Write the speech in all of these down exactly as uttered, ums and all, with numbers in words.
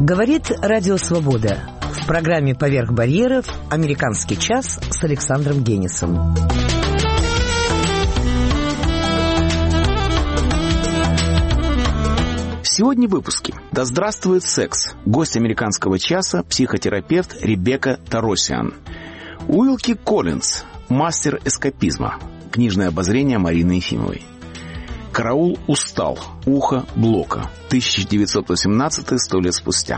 Говорит Радио Свобода. В программе «Поверх барьеров» «Американский час» с Александром Генисом. Сегодня в выпуске. Да здравствует секс. Гость «Американского часа» – психотерапевт Ребекка Таросиан. Уилки Коллинз. Мастер эскапизма. Книжное обозрение Марины Ефимовой. «Караул устал. Ухо Блока». тысяча девятьсот восемнадцатый, сто лет спустя.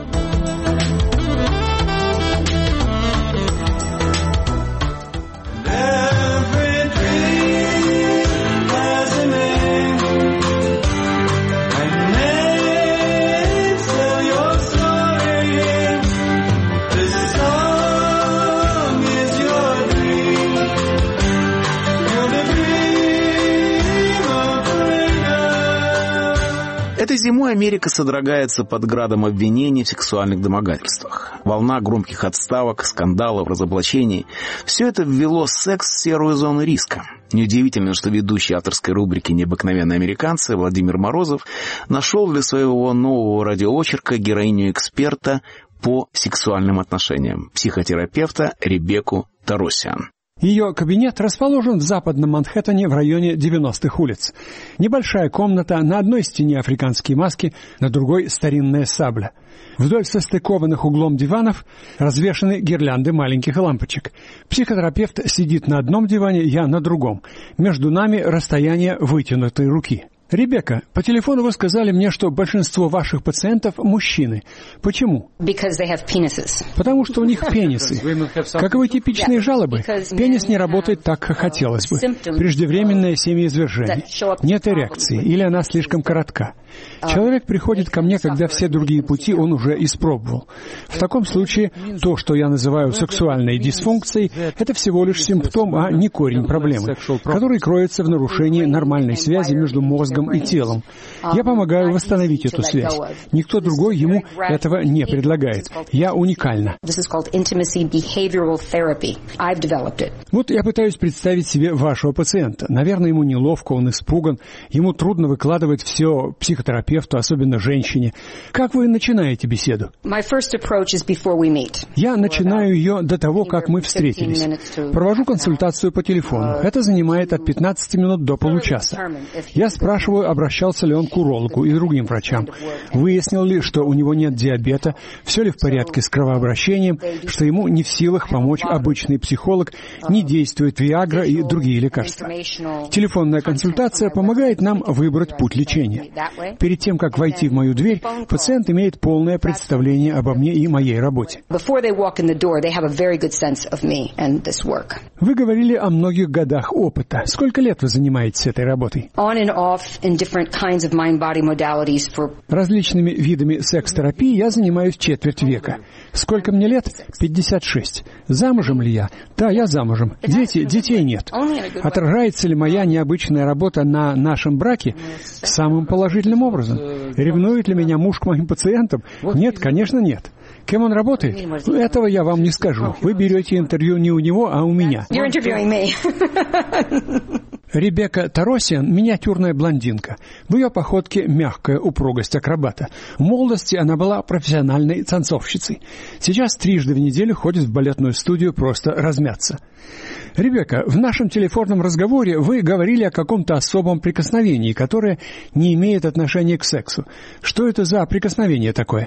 Этой зимой Америка содрогается под градом обвинений в сексуальных домогательствах. Волна громких отставок, скандалов, разоблачений – все это ввело секс в серую зону риска. Неудивительно, что ведущий авторской рубрики «Необыкновенные американцы» Владимир Морозов нашел для своего нового радиоочерка героиню-эксперта по сексуальным отношениям – психотерапевта Ребекку Таросиан. Ее кабинет расположен в западном Манхэттене в районе девяностых улиц. Небольшая комната, на одной стене африканские маски, на другой старинная сабля. Вдоль состыкованных углом диванов развешаны гирлянды маленьких лампочек. Психотерапевт сидит на одном диване, я на другом. Между нами расстояние вытянутой руки. Ребекка, по телефону вы сказали мне, что большинство ваших пациентов – мужчины. Почему? Потому что у них пенисы. Каковы типичные жалобы? Пенис не работает так, как хотелось бы. Преждевременное семяизвержение. Нет эрекции, или она слишком коротка. Человек приходит ко мне, когда все другие пути он уже испробовал. В таком случае, то, что я называю сексуальной дисфункцией, это всего лишь симптом, а не корень проблемы, который кроется в нарушении нормальной связи между мозгом и телом. Я помогаю восстановить эту связь. Никто другой ему этого не предлагает. Я уникальна. Вот я пытаюсь представить себе вашего пациента. Наверное, ему неловко, он испуган, ему трудно выкладывать все психотерапевту, особенно женщине. Как вы начинаете беседу? Я начинаю ее до того, как мы встретились. Провожу консультацию по телефону. Это занимает от пятнадцати минут до получаса. Я спрашиваю, обращался ли он к урологу и другим врачам. Выяснил ли, что у него нет диабета, все ли в порядке с кровообращением, что ему не в силах помочь обычный психолог, не действует Виагра и другие лекарства. Телефонная консультация помогает нам выбрать путь лечения. Перед тем, как войти в мою дверь, пациент имеет полное представление обо мне и моей работе. Вы говорили о многих годах опыта. Сколько лет вы занимаетесь этой работой? Различными видами секс-терапии я занимаюсь четверть века. Сколько мне лет? пятьдесят шесть. Замужем ли я? Да, я замужем. Дети, детей нет. Отражается ли моя необычная работа на нашем браке? Самым положительным образом. Ревнует ли меня муж к моим пациентам? Нет, конечно, нет. Кем он работает? Этого я вам не скажу. Вы берете интервью не у него, а у меня. Ребекка Таросиан – миниатюрная блондинка. В ее походке мягкая упругость акробата. В молодости она была профессиональной танцовщицей. Сейчас трижды в неделю ходит в балетную студию просто размяться. Ребекка, в нашем телефонном разговоре вы говорили о каком-то особом прикосновении, которое не имеет отношения к сексу. Что это за прикосновение такое?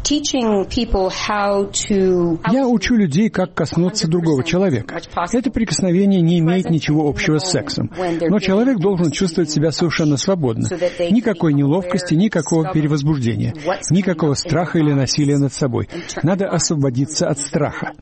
Я учу людей, как коснуться другого человека. Это прикосновение не имеет ничего общего с сексом. Но человек должен чувствовать себя совершенно свободно. Никакой неловкости, никакого перевозбуждения, никакого страха или насилия над собой. Надо освободиться от страха.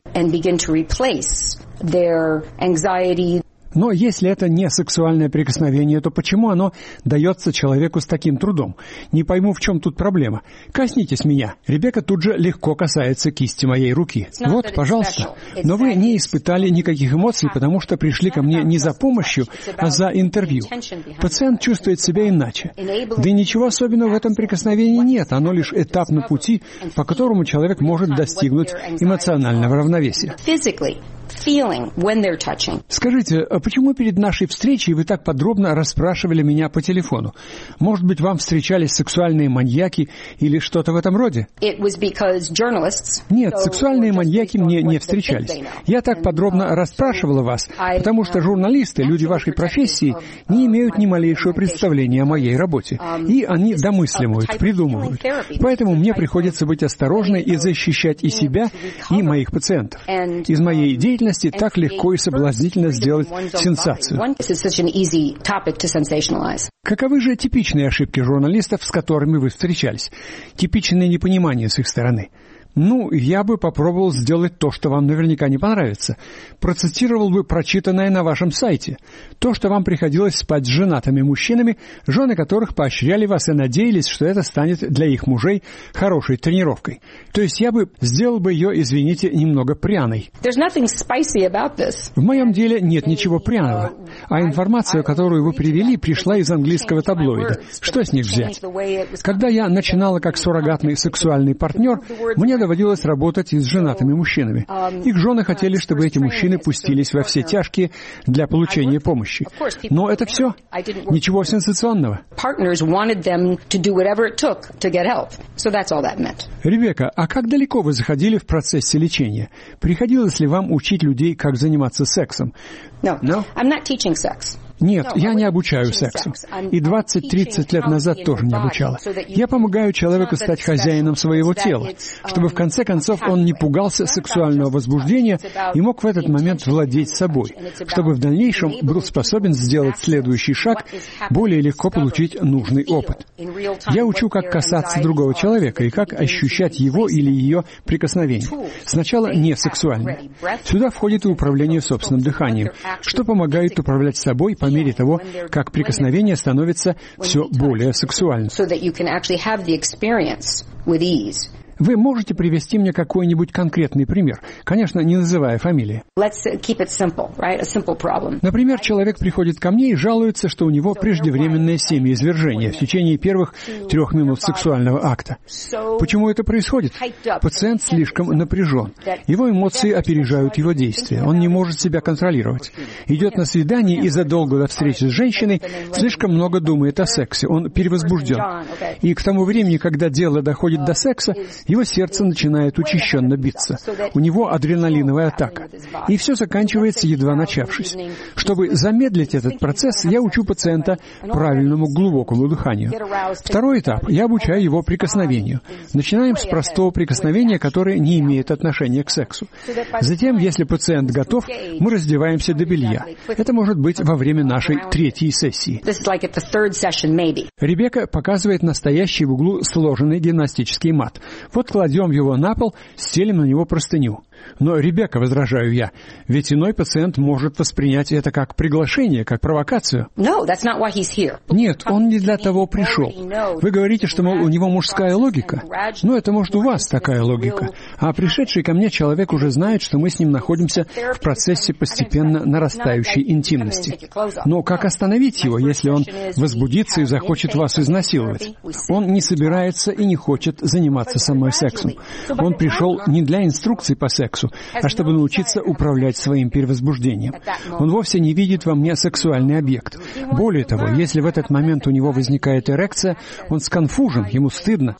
Their anxiety. Но если это не сексуальное прикосновение, то почему оно дается человеку с таким трудом? Не пойму, в чем тут проблема. Коснитесь меня. Ребекка тут же легко касается кисти моей руки. Вот, пожалуйста. Но вы не испытали никаких эмоций, потому что пришли ко мне не за помощью, а за интервью. Пациент чувствует себя иначе. Да и ничего особенного в этом прикосновении нет. Оно лишь этап на пути, по которому человек может достигнуть эмоционального равновесия. feeling when they're touching. Скажите, а почему перед нашей встречей вы так подробно расспрашивали меня по телефону? Может быть, вам встречались сексуальные маньяки или что-то в этом роде? It was because journalists. Нет, сексуальные маньяки мне не встречались. Я так подробно расспрашивала вас, потому что журналисты, люди вашей профессии, не имеют ни малейшего представления о моей работе. И они домысливают, придумывают. Поэтому мне приходится быть осторожной и защищать и себя, и моих пациентов. Из моей деятельности так легко и соблазнительно сделать сенсацию. Каковы же типичные ошибки журналистов, с которыми вы встречались? Типичное непонимание с их стороны? Ну, я бы попробовал сделать то, что вам наверняка не понравится. Процитировал бы прочитанное на вашем сайте. То, что вам приходилось спать с женатыми мужчинами, жены которых поощряли вас и надеялись, что это станет для их мужей хорошей тренировкой. То есть я бы сделал бы ее, извините, немного пряной. В моем деле нет ничего пряного. А информация, которую вы привели, пришла из английского таблоида. Что с них взять? Когда я начинала как суррогатный сексуальный партнер, мне доводилось работать и с женатыми мужчинами. Их жены хотели, чтобы эти мужчины пустились во все тяжкие для получения помощи. Но это все. Ничего сенсационного. Ребекка, а как далеко вы заходили в процессе лечения? Приходилось ли вам учить людей, как заниматься сексом? No, no? I'm not teaching sex. Нет, я не обучаю сексу. И двадцать-тридцать лет назад тоже не обучала. Я помогаю человеку стать хозяином своего тела, чтобы в конце концов он не пугался сексуального возбуждения и мог в этот момент владеть собой, чтобы в дальнейшем был способен сделать следующий шаг, более легко получить нужный опыт. Я учу, как касаться другого человека и как ощущать его или ее прикосновение. Сначала не сексуально. Сюда входит и управление собственным дыханием, что помогает управлять собой по мере того, как прикосновение становится все более сексуальным. Вы можете привести мне какой-нибудь конкретный пример? Конечно, не называя фамилии. Например, человек приходит ко мне и жалуется, что у него преждевременное семяизвержение в течение первых трех минут сексуального акта. Почему это происходит? Пациент слишком напряжен. Его эмоции опережают его действия. Он не может себя контролировать. Идет на свидание и задолго до встречи с женщиной слишком много думает о сексе. Он перевозбужден. И к тому времени, когда дело доходит до секса, его сердце начинает учащенно биться. У него адреналиновая атака. И все заканчивается, едва начавшись. Чтобы замедлить этот процесс, я учу пациента правильному глубокому дыханию. Второй этап. Я обучаю его прикосновению. Начинаем с простого прикосновения, которое не имеет отношения к сексу. Затем, если пациент готов, мы раздеваемся до белья. Это может быть во время нашей третьей сессии. Ребекка показывает настоящий в углу сложенный гимнастический мат. Вот кладем его на пол, стелим на него простыню. Но, Ребекка, возражаю я, ведь иной пациент может воспринять это как приглашение, как провокацию. Нет, он не для того пришел. Вы говорите, что, мол, у него мужская логика. Ну, это, может, у вас такая логика. А пришедший ко мне человек уже знает, что мы с ним находимся в процессе постепенно нарастающей интимности. Но как остановить его, если он возбудится и захочет вас изнасиловать? Он не собирается и не хочет заниматься со мной сексом. Он пришел не для инструкций по сексу, а чтобы научиться управлять своим перевозбуждением. Он вовсе не видит во мне сексуальный объект. Более того, если в этот момент у него возникает эрекция, он сконфужен, ему стыдно.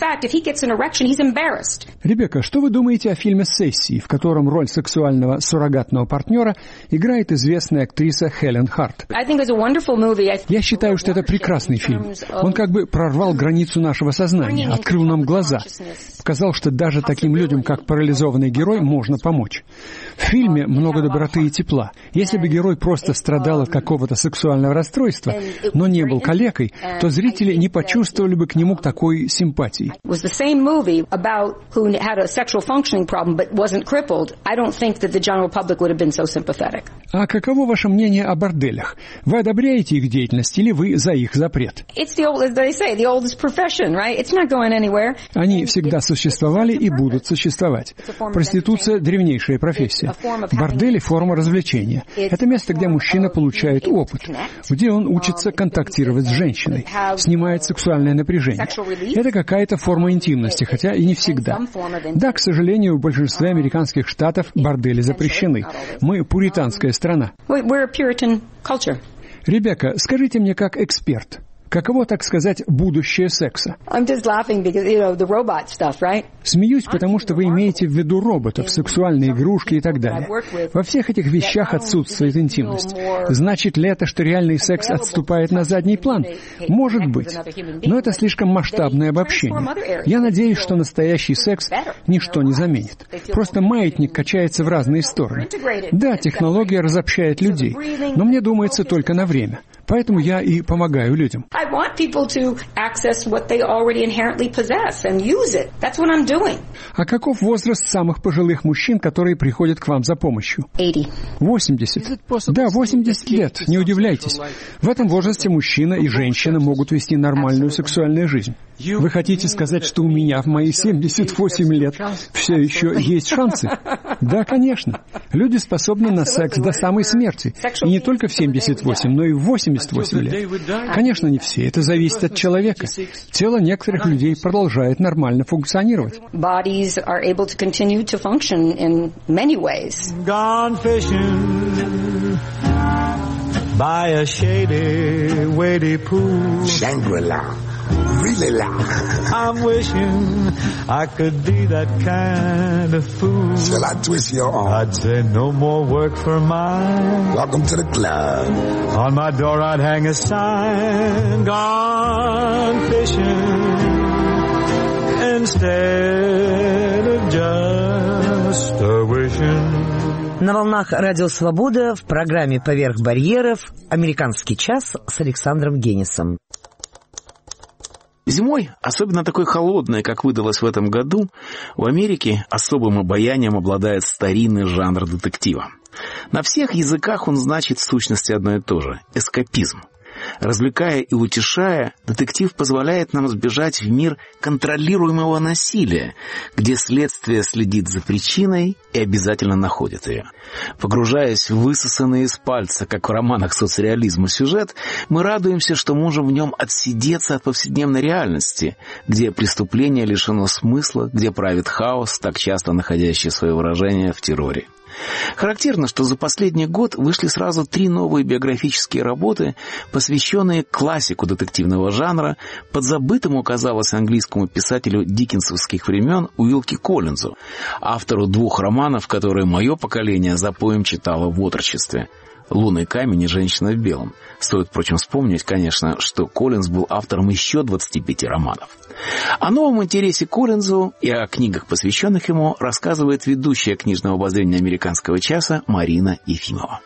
Ребекка, что вы думаете о фильме «Сессии», в котором роль сексуального суррогатного партнера играет известная актриса Хелен Харт? Я считаю, что это прекрасный фильм. Он как бы прорвал границу нашего сознания, открыл нам глаза, показал, что даже таким людям, как парализованный герой, можно помочь. В фильме много доброты и тепла. Если бы герой просто страдал от какого-то сексуального расстройства, но не был калекой, то зрители не почувствовали бы к нему такой симпатии. А каково ваше мнение о борделях? Вы одобряете их деятельность или вы за их запрет? Они всегда существовали и будут существовать. Проституция – древнейшая профессия. сексе. Бордель – форма развлечения. Это место, где мужчина получает опыт, где он учится контактировать с женщиной, снимает сексуальное напряжение. Это какая-то форма интимности, хотя и не всегда. Да, к сожалению, в большинстве американских штатов бордели запрещены. Мы пуританская страна. Ребекка, скажите мне как эксперт, каково, так сказать, будущее секса? Смеюсь, потому что вы имеете в виду роботов, сексуальные игрушки и так далее. Во всех этих вещах отсутствует интимность. Значит ли это, что реальный секс отступает на задний план? Может быть. Но это слишком масштабное обобщение. Я надеюсь, что настоящий секс ничто не заменит. Просто маятник качается в разные стороны. Да, технология разобщает людей, но мне думается только на время. Поэтому я и помогаю людям. I want people to access what they already inherently possess and use it. That's what I'm doing. А каков возраст самых пожилых мужчин, которые приходят к вам за помощью? восемьдесят. Да, восемьдесят лет, не удивляйтесь. В этом возрасте мужчина и женщина могут вести нормальную сексуальную жизнь. Вы хотите сказать, что у меня в мои семьдесят восемь лет все еще есть шансы? Да, конечно. Люди способны на секс до самой смерти. И не только в семьдесят восемь, но и в восемьдесят восемь лет. Конечно, не все. Это зависит от человека. Тело некоторых людей продолжает нормально функционировать. By a shady, wady pool. Shangri-La. Really loud. I'm wishing I could be that kind of fool. Shall I twist your arm? I'd say no more work for mine. Welcome to the club. On my door I'd hang a sign, gone fishing, instead of just a wishing. На волнах Радио Свобода в программе «Поверх барьеров» «Американский час» с Александром Генисом. Зимой, особенно такой холодной, как выдалось в этом году, в Америке особым обаянием обладает старинный жанр детектива. На всех языках он значит в сущности одно и то же – эскапизм. Развлекая и утешая, детектив позволяет нам сбежать в мир контролируемого насилия, где следствие следит за причиной и обязательно находит ее. Погружаясь в высосанный из пальца, как в романах соцреализма, сюжет, мы радуемся, что можем в нем отсидеться от повседневной реальности, где преступление лишено смысла, где правит хаос, так часто находящий свое выражение в терроре. Характерно, что за последний год вышли сразу три новые биографические работы, посвященные классику детективного жанра, подзабытому, казалось, английскому писателю диккенсовских времен Уилки Коллинзу, автору двух романов, которые мое поколение запоем читало в отрочестве. «Лунный камень» и «Женщина в белом». Стоит, впрочем, вспомнить, конечно, что Коллинз был автором еще двадцати пяти романов. О новом интересе к Коллинзу и о книгах, посвященных ему, рассказывает ведущая книжного обозрения «Американского часа» Марина Ефимова.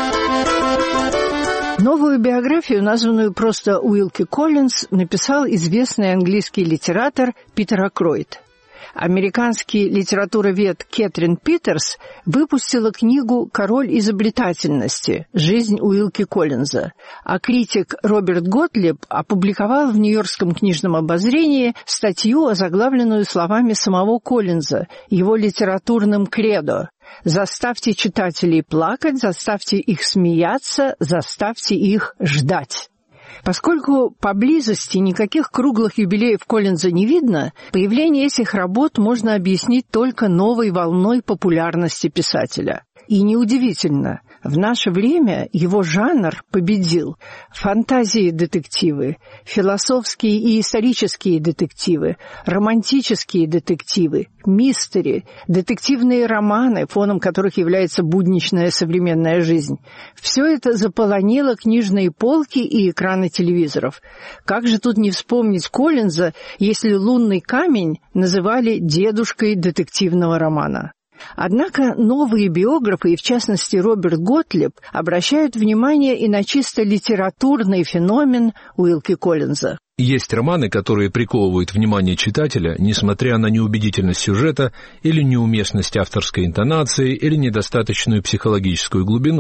Новую биографию, названную просто Уилки Коллинз, написал известный английский литератор Питер Акройд. Американский литературовед Кэтрин Питерс выпустила книгу «Король изобретательности. Жизнь Уилки Коллинза», а критик Роберт Готлиб опубликовал в Нью-Йоркском книжном обозрении статью, озаглавленную словами самого Коллинза, его литературным кредо: «Заставьте читателей плакать, заставьте их смеяться, заставьте их ждать». Поскольку поблизости никаких круглых юбилеев Коллинза не видно, появление этих работ можно объяснить только новой волной популярности писателя. И неудивительно, в наше время его жанр победил. Фантазии-детективы, философские и исторические детективы, романтические детективы, мистери, детективные романы, фоном которых является будничная современная жизнь. Все это заполонило книжные полки и экраны телевизоров. Как же тут не вспомнить Коллинза, если «Лунный камень» называли дедушкой детективного романа? Однако новые биографы, и в частности Роберт Готлиб, обращают внимание и на чисто литературный феномен Уилки Коллинза. Есть романы, которые приковывают внимание читателя, несмотря на неубедительность сюжета или неуместность авторской интонации или недостаточную психологическую глубину.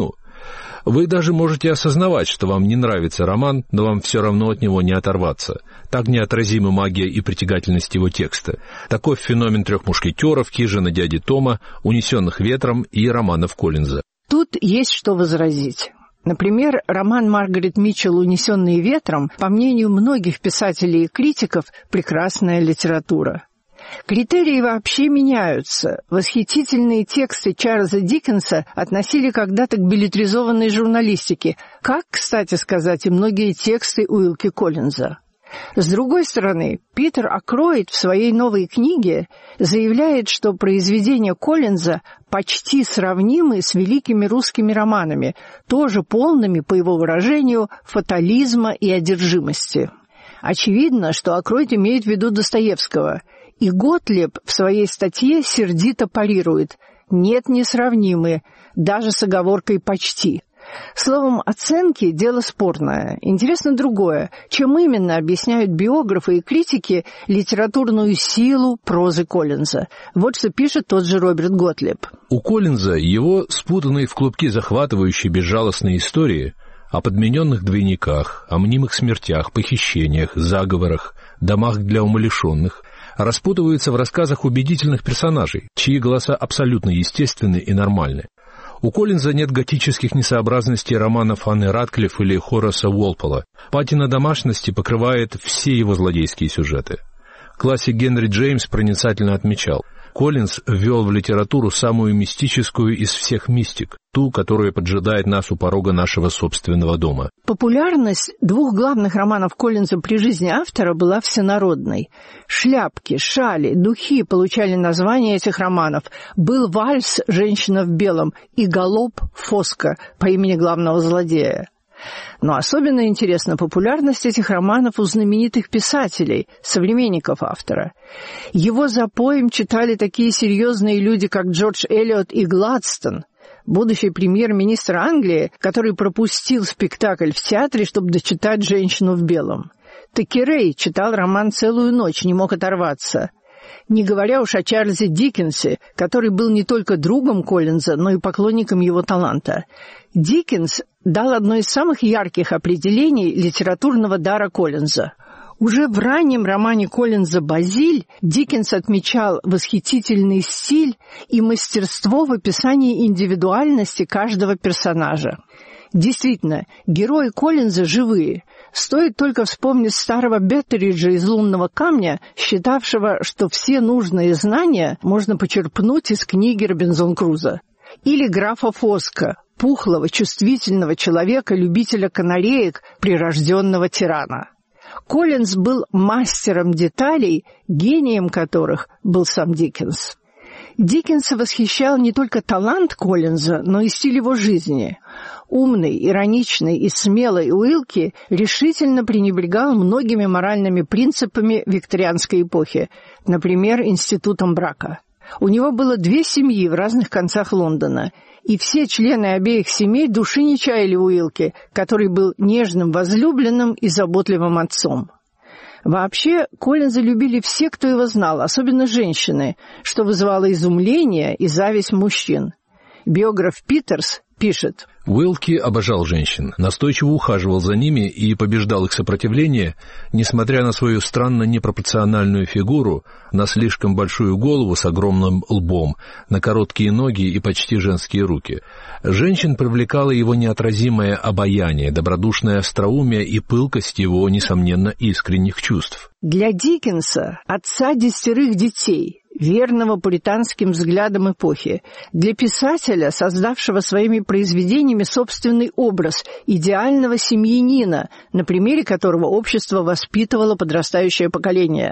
Вы даже можете осознавать, что вам не нравится роман, но вам все равно от него не оторваться. Так неотразима магия и притягательность его текста. Таков феномен «Трех мушкетеров», «Хижины дяди Тома», «Унесенных ветром» и романов Коллинза. Тут есть что возразить. Например, роман Маргарет Митчелл «Унесенные ветром», по мнению многих писателей и критиков, прекрасная литература. Критерии вообще меняются. Восхитительные тексты Чарльза Диккенса относили когда-то к беллетризованной журналистике, как, кстати сказать, и многие тексты Уилки Коллинза. С другой стороны, Питер Акроид в своей новой книге заявляет, что произведения Коллинза почти сравнимы с великими русскими романами, тоже полными, по его выражению, фатализма и одержимости. Очевидно, что Акроид имеет в виду Достоевского, и Готлиб в своей статье сердито парирует: «Нет, несравнимы, даже с оговоркой «почти». Словом, оценки – дело спорное. Интересно другое. Чем именно объясняют биографы и критики литературную силу прозы Коллинза? Вот что пишет тот же Роберт Готлиб. У Коллинза его спутанные в клубки захватывающие безжалостные истории о подмененных двойниках, о мнимых смертях, похищениях, заговорах, домах для умалишенных распутываются в рассказах убедительных персонажей, чьи голоса абсолютно естественны и нормальны. У Коллинза нет готических несообразностей романов Анны Ратклифф или Хораса Уолпола. Патина домашности покрывает все его злодейские сюжеты. Классик Генри Джеймс проницательно отмечал: Коллинз ввел в литературу самую мистическую из всех мистик, ту, которая поджидает нас у порога нашего собственного дома. Популярность двух главных романов Коллинза при жизни автора была всенародной. «Шляпки», «Шали», «Духи» получали названия этих романов. Был вальс «Женщина в белом» и галоп «Фоска» по имени главного злодея. Но особенно интересна популярность этих романов у знаменитых писателей, современников автора. Его запоем читали такие серьезные люди, как Джордж Элиот и Гладстон, будущий премьер-министр Англии, который пропустил спектакль в театре, чтобы дочитать «Женщину в белом». Такерей читал роман целую ночь, не мог оторваться. Не говоря уж о Чарльзе Диккенсе, который был не только другом Коллинза, но и поклонником его таланта. Диккенс дал одно из самых ярких определений литературного дара Коллинза. Уже в раннем романе Коллинза «Базиль» Диккенс отмечал восхитительный стиль и мастерство в описании индивидуальности каждого персонажа. Действительно, герои Коллинза живые. Стоит только вспомнить старого Беттериджа из «Лунного камня», считавшего, что все нужные знания можно почерпнуть из книги Робинзон Крузо. Или графа Фоска, пухлого, чувствительного человека, любителя канареек, прирожденного тирана. Коллинз был мастером деталей, гением которых был сам Диккенс. Диккенса восхищал не только талант Коллинза, но и стиль его жизни. Умный, ироничный и смелый Уилки решительно пренебрегал многими моральными принципами викторианской эпохи, например, институтом брака. У него было две семьи в разных концах Лондона, и все члены обеих семей души не чаяли Уилки, который был нежным возлюбленным и заботливым отцом. Вообще, Коллинза любили все, кто его знал, особенно женщины, что вызывало изумление и зависть мужчин. Биограф Питерс пишет: Уилки обожал женщин, настойчиво ухаживал за ними и побеждал их сопротивление, несмотря на свою странно непропорциональную фигуру, на слишком большую голову с огромным лбом, на короткие ноги и почти женские руки. Женщин привлекало его неотразимое обаяние, добродушное остроумие и пылкость его, несомненно, искренних чувств. Для Диккенса, отца десятерых детей, верного пуританским взглядам эпохи, для писателя, создавшего своими произведениями собственный образ идеального семьянина, на примере которого общество воспитывало подрастающее поколение.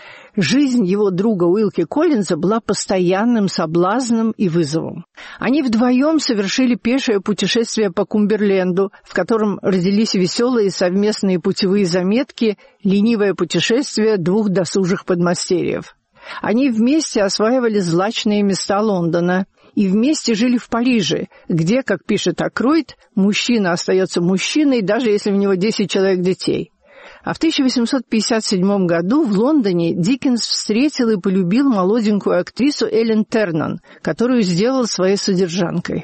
Жизнь его друга Уилки Коллинза была постоянным соблазном и вызовом. Они вдвоем совершили пешее путешествие по Кумберленду, в котором родились веселые совместные путевые заметки «Ленивое путешествие двух досужих подмастерьев». Они вместе осваивали злачные места Лондона и вместе жили в Париже, где, как пишет Акроид, мужчина остается мужчиной, даже если у него десять человек детей. А в тысяча восемьсот пятьдесят седьмом году в Лондоне Диккенс встретил и полюбил молоденькую актрису Эллен Тернан, которую сделал своей содержанкой.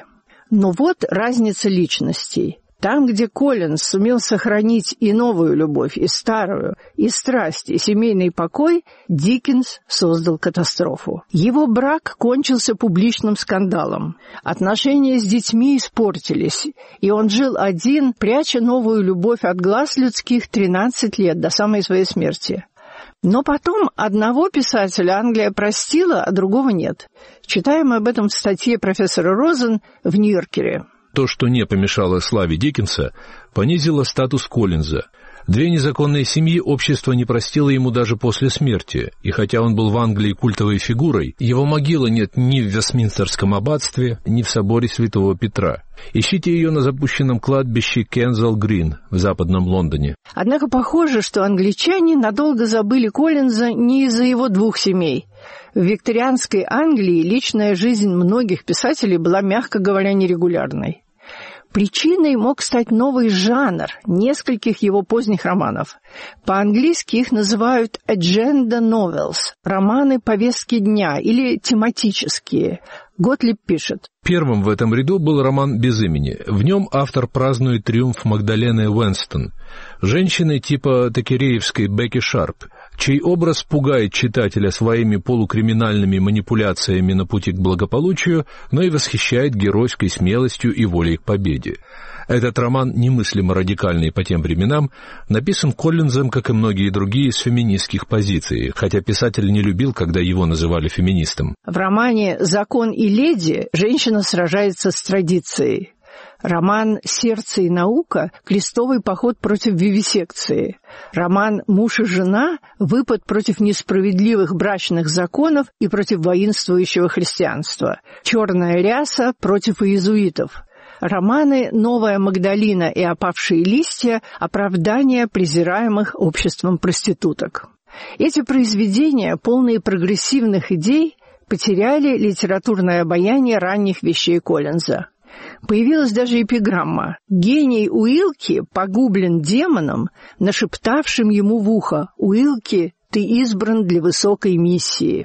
Но вот разница личностей. Там, где Коллинз сумел сохранить и новую любовь, и старую, и страсть, и семейный покой, Диккенс создал катастрофу. Его брак кончился публичным скандалом. Отношения с детьми испортились, и он жил один, пряча новую любовь от глаз людских тринадцать лет до самой своей смерти. Но потом одного писателя Англия простила, а другого нет. Читаем об этом в статье профессора Розен в «Нью-Йоркере». То, что не помешало славе Диккенса, понизило статус Коллинза. Две незаконные семьи общество не простило ему даже после смерти, и хотя он был в Англии культовой фигурой, его могилы нет ни в Вестминстерском аббатстве, ни в соборе Святого Петра. Ищите ее на запущенном кладбище Кензал-Грин в западном Лондоне. Однако похоже, что англичане надолго забыли Коллинза не из-за его двух семей. В викторианской Англии личная жизнь многих писателей была, мягко говоря, нерегулярной. Причиной мог стать новый жанр нескольких его поздних романов. По-английски их называют agenda novels – романы повестки дня или тематические. Готлиб пишет. Первым в этом ряду был роман «Без имени». В нем автор празднует триумф Магдалены Уэнстон, женщины типа такереевской Бекки Шарп, чей образ пугает читателя своими полукриминальными манипуляциями на пути к благополучию, но и восхищает геройской смелостью и волей к победе. Этот роман, немыслимо радикальный по тем временам, написан Коллинзом, как и многие другие, с феминистских позиций, хотя писатель не любил, когда его называли феминистом. В романе «Закон и леди» женщина сражается с традицией. Роман «Сердце и наука» — крестовый поход против вивисекции. Роман «Муж и жена» — выпад против несправедливых брачных законов и против воинствующего христианства. «Черная ряса» против иезуитов. Романы «Новая Магдалина» и «Опавшие листья» — оправдание презираемых обществом проституток. Эти произведения, полные прогрессивных идей, потеряли литературное обаяние ранних вещей Коллинза. Появилась даже эпиграмма. Гений Уилки погублен демоном, нашептавшим ему в ухо: «Уилки, ты избран для высокой миссии».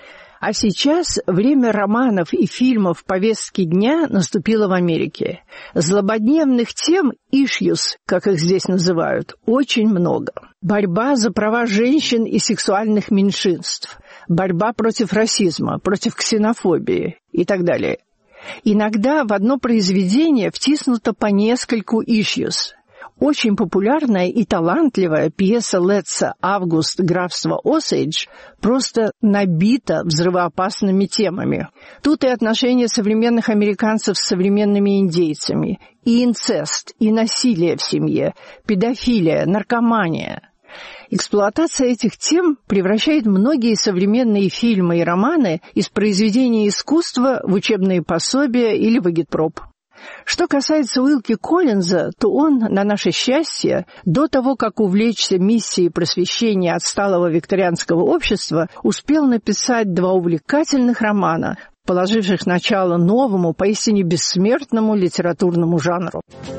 А сейчас время романов и фильмов повестки дня наступило в Америке. Злободневных тем, issues, как их здесь называют, очень много. Борьба за права женщин и сексуальных меньшинств, борьба против расизма, против ксенофобии и так далее. Иногда в одно произведение втиснуто по нескольку issues. Очень популярная и талантливая пьеса Летца «Август. Графство Осейдж» просто набита взрывоопасными темами. Тут и отношения современных американцев с современными индейцами, и инцест, и насилие в семье, педофилия, наркомания. Эксплуатация этих тем превращает многие современные фильмы и романы из произведений искусства в учебные пособия или в агитпроп. Что касается Уилки Коллинза, то он, на наше счастье, до того, как увлечься миссией просвещения отсталого викторианского общества, успел написать два увлекательных романа, положивших начало новому, поистине бессмертному литературному жанру.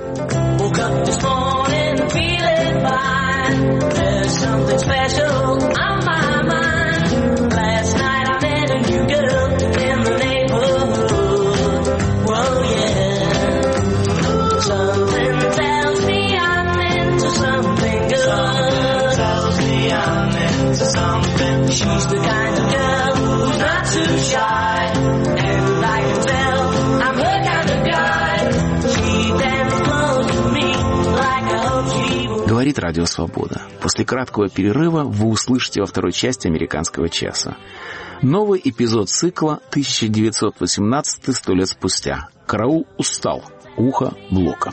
She's the kind of girl who's not too shy, and I can tell I'm her kind of guy. She dances close to me like I hope she will. Говорит Радио Свобода. После краткого перерыва вы услышите во второй части «Американского часа» новый эпизод цикла тысяча девятьсот восемнадцатый сто лет спустя. «Караул устал. Ухо Блока».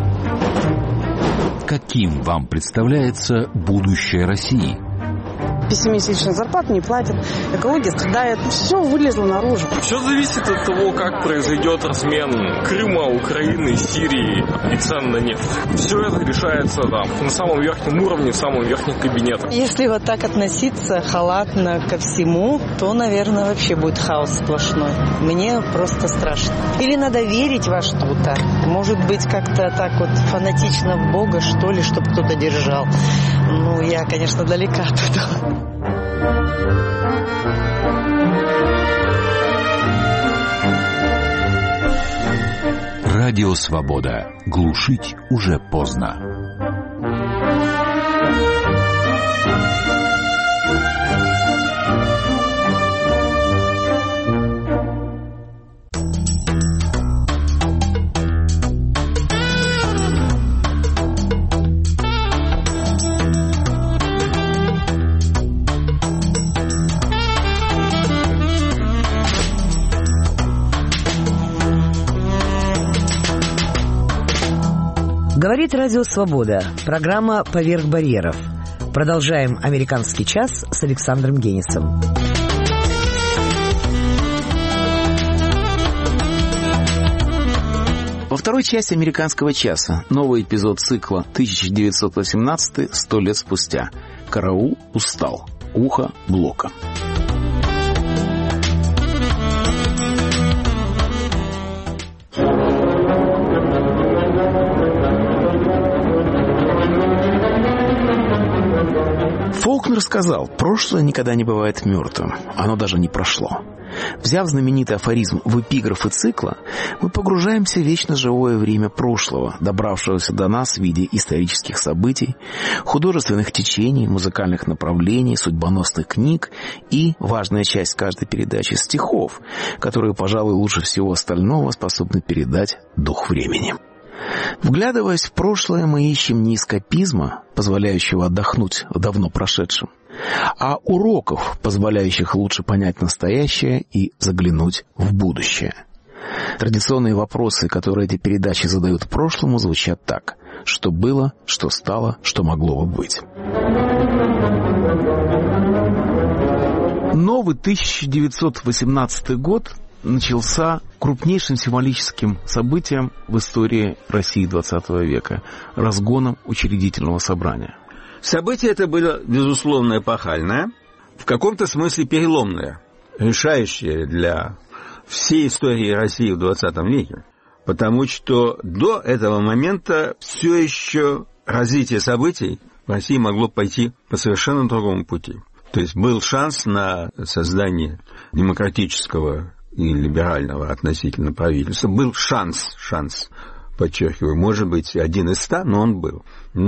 Каким вам представляется будущее России? пятимесячную зарплату не платят, экология страдает. Все вылезло наружу. Все зависит от того, как произойдет размен Крыма, Украины, Сирии и цен на нефть. Все это решается там, на самом верхнем уровне, в самом верхнем кабинете. Если вот так относиться халатно ко всему, то, наверное, вообще будет хаос сплошной. Мне просто страшно. Или надо верить во что-то. Может быть, как-то так вот фанатично в Бога, что ли, чтобы кто-то держал. Ну, я, конечно, далека от этого. Радио «Свобода». Глушить уже поздно. Говорит Радио Свобода. Программа «Поверх барьеров». Продолжаем «Американский час» с Александром Генисом. Во второй части «Американского часа» новый эпизод цикла тысяча девятьсот восемнадцатый «Сто лет спустя». Караул устал. Ухо Блока. Фолкнер сказал, прошлое никогда не бывает мертвым, оно даже не прошло. Взяв знаменитый афоризм в эпиграфы цикла, мы погружаемся в вечно живое время прошлого, добравшегося до нас в виде исторических событий, художественных течений, музыкальных направлений, судьбоносных книг и, важная часть каждой передачи, стихов, которые, пожалуй, лучше всего остального способны передать дух времени. Вглядываясь в прошлое, мы ищем не эскапизма, позволяющего отдохнуть в давно прошедшем, а уроков, позволяющих лучше понять настоящее и заглянуть в будущее. Традиционные вопросы, которые эти передачи задают прошлому, звучат так: что было, что стало, что могло бы быть. Новый тысяча девятьсот восемнадцатый год начался крупнейшим символическим событием в истории России двадцатого века – разгоном учредительного собрания. Событие это было, безусловно, эпохальное, в каком-то смысле переломное, решающее для всей истории России в двадцатом веке, потому что до этого момента все еще развитие событий в России могло пойти по совершенно другому пути. То есть был шанс на создание демократического и либерального относительно правительства. Был шанс, шанс, подчеркиваю, может быть, один из ста, но он был.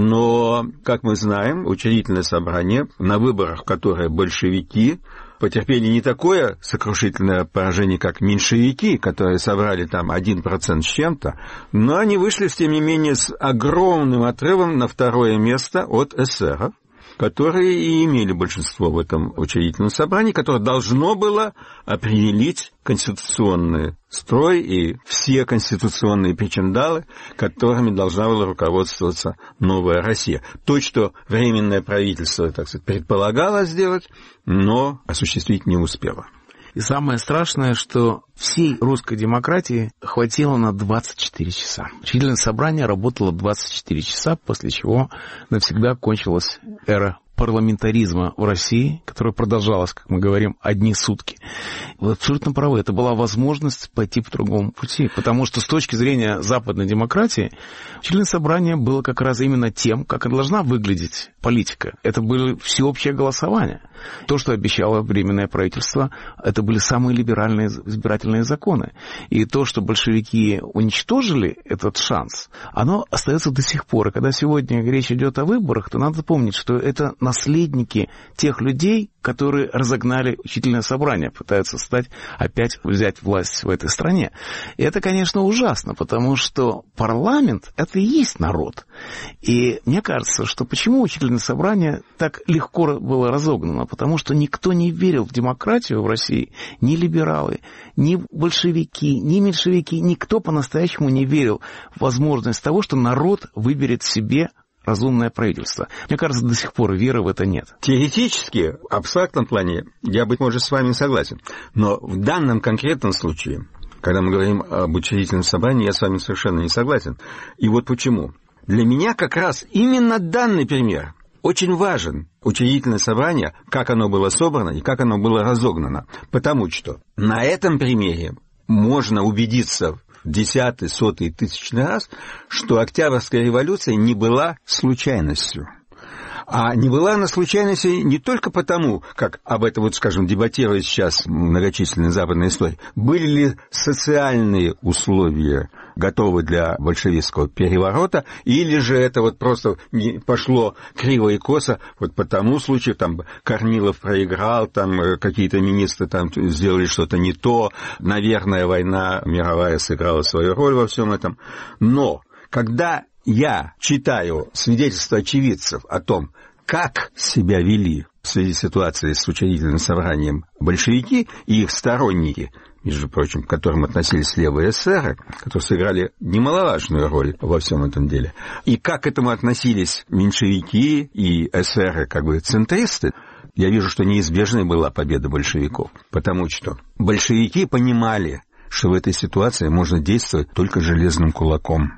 Но, как мы знаем, учредительное собрание на выборах, которые большевики потерпели не такое сокрушительное поражение, как меньшевики, которые собрали там один процент с чем-то, но они вышли, тем не менее, с огромным отрывом на второе место от эсеров, которые и имели большинство в этом учредительном собрании, которое должно было определить конституционный строй и все конституционные причиндалы, которыми должна была руководствоваться новая Россия. То, что Временное правительство, так сказать, предполагало сделать, но осуществить не успело. И самое страшное, что всей русской демократии хватило на двадцать четыре часа. Учредительное собрание работало двадцать четыре часа, после чего навсегда кончилась эра парламентаризма в России, которая продолжалась, как мы говорим, одни сутки. Вы абсолютно правы, это была возможность пойти по другому пути, потому что с точки зрения западной демократии учредительное собрание было как раз именно тем, как и должна выглядеть политика. Это было всеобщее голосование. То, что обещало Временное правительство, это были самые либеральные избирательные законы. И то, что большевики уничтожили этот шанс, оно остается до сих пор. И когда сегодня речь идет о выборах, то надо помнить, что это наследники тех людей, которые разогнали учредительное собрание, пытаются стать, опять взять власть в этой стране. И это, конечно, ужасно, потому что парламент – это и есть народ. И мне кажется, что почему учредительное собрание так легко было разогнано? Потому что никто не верил в демократию в России, ни либералы, ни большевики, ни меньшевики, никто по-настоящему не верил в возможность того, что народ выберет себе разумное правительство. Мне кажется, до сих пор веры в это нет. Теоретически, в абстрактном плане, я, быть может, с вами согласен. Но в данном конкретном случае, когда мы говорим об учредительном собрании, я с вами совершенно не согласен. И вот почему. Для меня как раз именно данный пример очень важен. Учредительное собрание, как оно было собрано и как оно было разогнано. Потому что на этом примере можно убедиться в десятый, сотый, тысячный раз, что Октябрьская революция не была случайностью. А не была она случайностью не только потому, как об этом, вот, скажем, дебатируют сейчас многочисленные западные истории, были ли социальные условия готовы для большевистского переворота, или же это вот просто не пошло криво и косо, вот по тому случаю, там, Корнилов проиграл, там, какие-то министры там сделали что-то не то, наверное, война мировая сыграла свою роль во всем этом. Но когда я читаю свидетельства очевидцев о том, как себя вели в связи с ситуацией с учредительным собранием большевики и их сторонники, между прочим, к которым относились левые эсеры, которые сыграли немаловажную роль во всем этом деле, и как к этому относились меньшевики и эсеры, как бы центристы, я вижу, что неизбежной была победа большевиков, потому что большевики понимали, что в этой ситуации можно действовать только железным кулаком,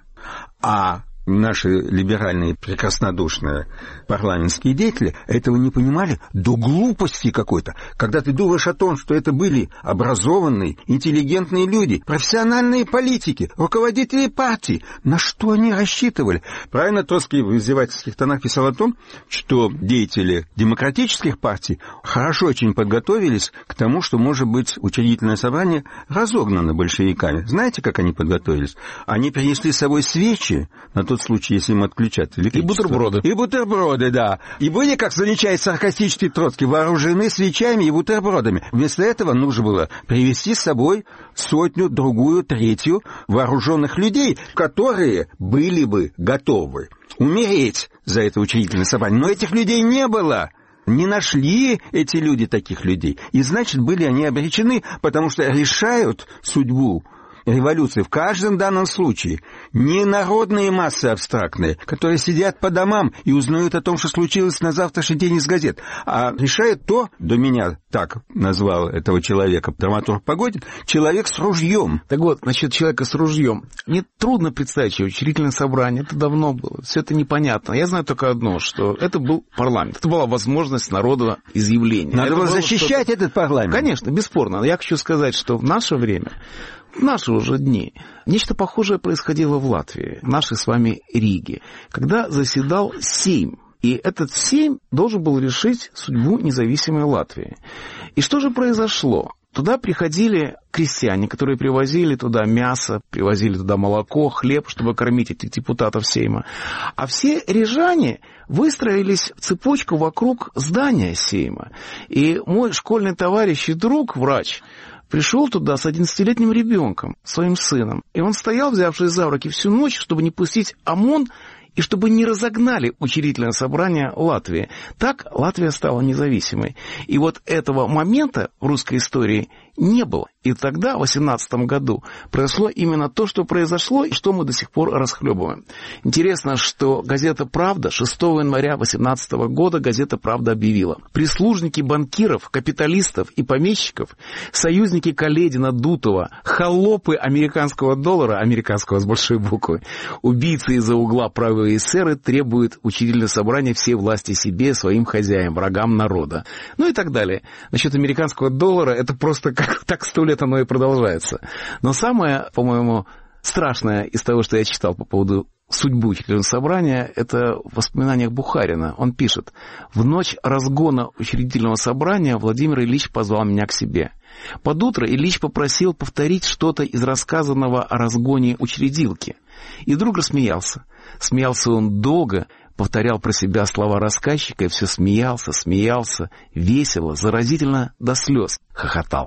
а наши либеральные, прекраснодушные парламентские деятели этого не понимали до глупости какой-то. Когда ты думаешь о том, что это были образованные, интеллигентные люди, профессиональные политики, руководители партий, на что они рассчитывали? Правильно Троцкий в издевательских тонах писал о том, что деятели демократических партий хорошо очень подготовились к тому, что, может быть, учредительное собрание разогнано большевиками. Знаете, как они подготовились? Они принесли с собой свечи на тот случай, если им отключат электричество. И бутерброды. И бутерброды, да. И были, как замечает саркастический Троцкий, вооружены свечами и бутербродами. Вместо этого нужно было привести с собой сотню, другую, третью вооруженных людей, которые были бы готовы умереть за это учредительное собрание. Но этих людей не было. Не нашли эти люди таких людей. И, значит, были они обречены, потому что решают судьбу революции в каждом данном случае не народные массы абстрактные, которые сидят по домам и узнают о том, что случилось на завтрашний день из газет, а решает то, до меня так назвал этого человека драматург Погодин, человек с ружьем. Так вот, насчет человека с ружьем. Мне трудно представить, что учредительное собрание, это давно было, все это непонятно. Я знаю только одно, что это был парламент, это была возможность народного изъявления. Надо было защищать этот парламент. Конечно, бесспорно. Я хочу сказать, что в наше время, в наши уже дни, нечто похожее происходило в Латвии, в нашей с вами Риге, когда заседал Сейм. И этот Сейм должен был решить судьбу независимой Латвии. И что же произошло? Туда приходили крестьяне, которые привозили туда мясо, привозили туда молоко, хлеб, чтобы кормить этих депутатов Сейма. А все рижане выстроились в цепочку вокруг здания Сейма. И мой школьный товарищ и друг, врач, пришел туда с одиннадцатилетним ребенком, своим сыном. И он стоял, взявшись за руки, всю ночь, чтобы не пустить ОМОН и чтобы не разогнали учредительное собрание Латвии. Так Латвия стала независимой. И вот этого момента в русской истории не было. И тогда, в восемнадцатом году, произошло именно то, что произошло, и что мы до сих пор расхлебываем. Интересно, что газета «Правда» шестого января восемнадцатого года газета «Правда» объявила: прислужники банкиров, капиталистов и помещиков, союзники Каледина, Дутова, холопы американского доллара, американского с большой буквы, убийцы из-за угла правые эсеры требуют учредительного собрания всей власти себе, своим хозяям, врагам народа. Ну и так далее. Насчет американского доллара, это просто как так сто лет оно и продолжается. Но самое, по-моему, страшное из того, что я читал по поводу судьбы учредительного собрания, это в воспоминаниях Бухарина. Он пишет: «В ночь разгона учредительного собрания Владимир Ильич позвал меня к себе. Под утро Ильич попросил повторить что-то из рассказанного о разгоне учредилки. И вдруг рассмеялся. Смеялся он долго, повторял про себя слова рассказчика и все смеялся, смеялся, весело, заразительно до слез хохотал.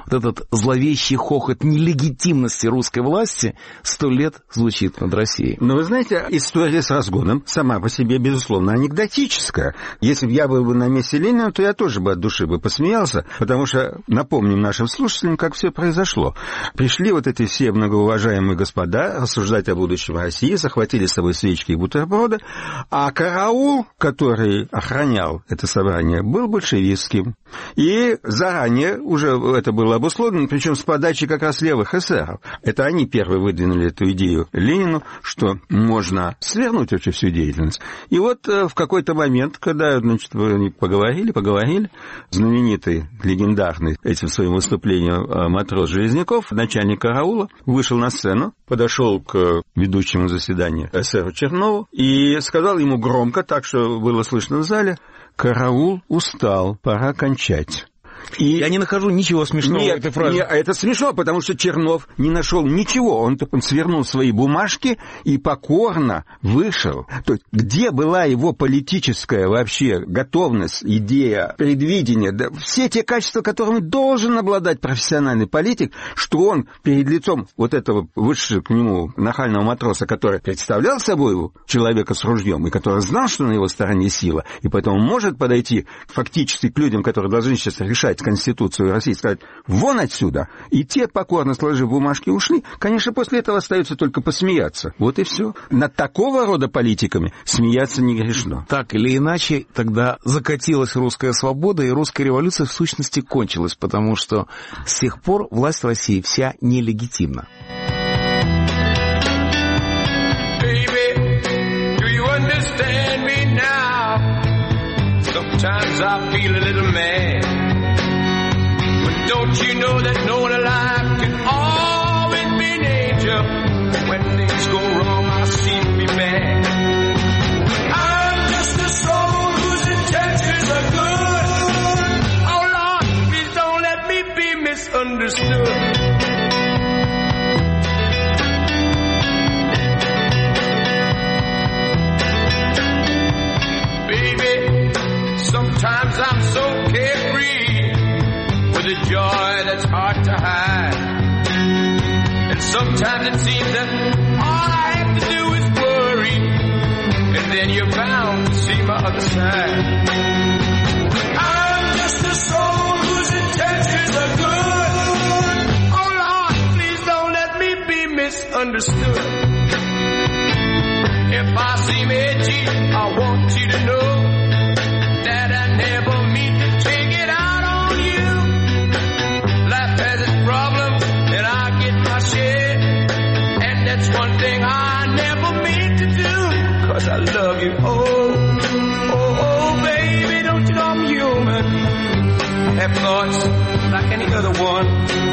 вот этот зловещий хохот нелегитимности русской власти сто лет звучит над Россией. Но вы знаете, история с разгоном сама по себе, безусловно, анекдотическая. Если бы я был бы на месте Ленина, то я тоже бы от души бы посмеялся, потому что напомним нашим слушателям, как все произошло. Пришли вот эти все многоуважаемые господа рассуждать о будущем России, захватили с собой свечки и бутерброды, а караул, который охранял это собрание, был большевистским. И заранее уже это было обусловлено, причем с подачи как раз левых эсеров. Это они первые выдвинули эту идею Ленину, что можно свернуть вообще всю деятельность. И вот в какой-то момент, когда, значит, они поговорили, поговорили, знаменитый, легендарный этим своим выступлением матрос Железняков, начальник караула, вышел на сцену, подошел к ведущему заседания эсеру Чернову и сказал ему громко, так что было слышно в зале: «Караул устал, пора кончать». И я не нахожу ничего смешного нет, в этой фразе. Нет, это смешно, потому что Чернов не нашел ничего. Он, он свернул свои бумажки и покорно вышел. То есть где была его политическая вообще готовность, идея, предвидение, да, все те качества, которыми должен обладать профессиональный политик, что он перед лицом вот этого вышедшего к нему нахального матроса, который представлял собой человека с ружьем и который знал, что на его стороне сила, и поэтому может подойти фактически к людям, которые должны сейчас решать Конституцию России, сказать: вон отсюда. И те, покорно сложив бумажки, ушли. Конечно, после этого остается только посмеяться. Вот и все. Над такого рода политиками смеяться не грешно. Так или иначе, тогда закатилась русская свобода, и русская революция в сущности кончилась, потому что с тех пор власть в России вся нелегитимна. Don't you know that no one alive can always be an angel? When things go wrong, I seem to be bad. I'm just a soul whose intentions are good. Oh Lord, please don't let me be misunderstood. Baby, sometimes I'm so carefree, with a joy that's hard to hide. And sometimes it seems that all I have to do is worry, and then you're bound to see my other side. I'm just a soul whose intentions are good. Oh Lord, please don't let me be misunderstood. If I seem edgy, I want you to know that I never mean to take it out on you. Life has its problems, and I get my share. And that's one thing I never meant to do, 'cause I love you. Oh, oh, oh, baby, don't you know I'm human? I have thoughts like any other one.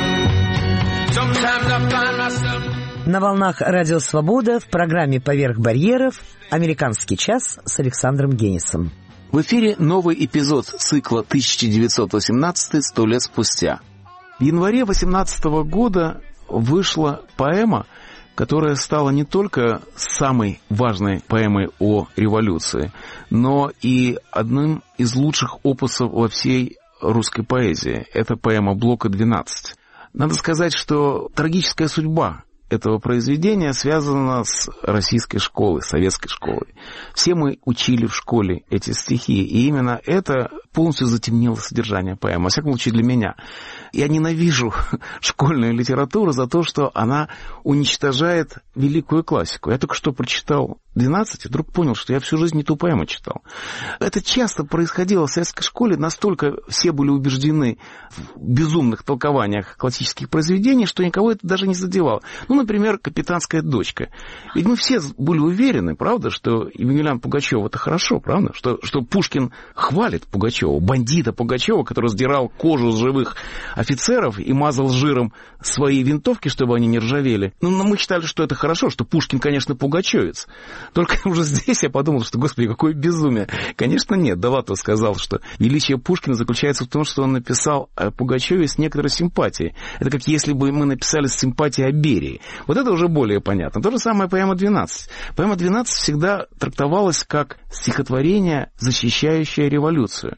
Sometimes I find myself... На волнах Радио Свобода в программе «Поверх барьеров» «Американский час» с Александром Генисом. В эфире новый эпизод цикла тысяча девятьсот восемнадцатый «Сто лет спустя». В январе восемнадцатого года вышла поэма, которая стала не только самой важной поэмой о революции, но и одним из лучших опусов во всей русской поэзии. Это поэма Блока двенадцать. Надо сказать, что трагическая судьба этого произведения связана с российской школой, советской школой. Все мы учили в школе эти стихи, и именно это полностью затемнило содержание поэмы, во всяком случае для меня. Я ненавижу школьную литературу за то, что она уничтожает великую классику. Я только что прочитал двенадцать и вдруг понял, что я всю жизнь не ту поэму читал. Это часто происходило в советской школе, настолько все были убеждены в безумных толкованиях классических произведений, что никого это даже не задевало. Ну, например, «Капитанская дочка». Ведь мы все были уверены, правда, что Емельян Пугачев — это хорошо, правда? Что, что Пушкин хвалит Пугачева, бандита Пугачева, который сдирал кожу с живых офицеров и мазал жиром свои винтовки, чтобы они не ржавели. Ну, мы считали, что это хорошо, что Пушкин, конечно, пугачевец. Только уже здесь я подумал, что, господи, какое безумие. Конечно, нет. Довлатов сказал, что величие Пушкина заключается в том, что он написал о Пугачеве с некоторой симпатией. Это как если бы мы написали с симпатией о Берии. Вот это уже более понятно. То же самое поэма двенадцать. Поэма двенадцать всегда трактовалась как стихотворение, защищающее революцию.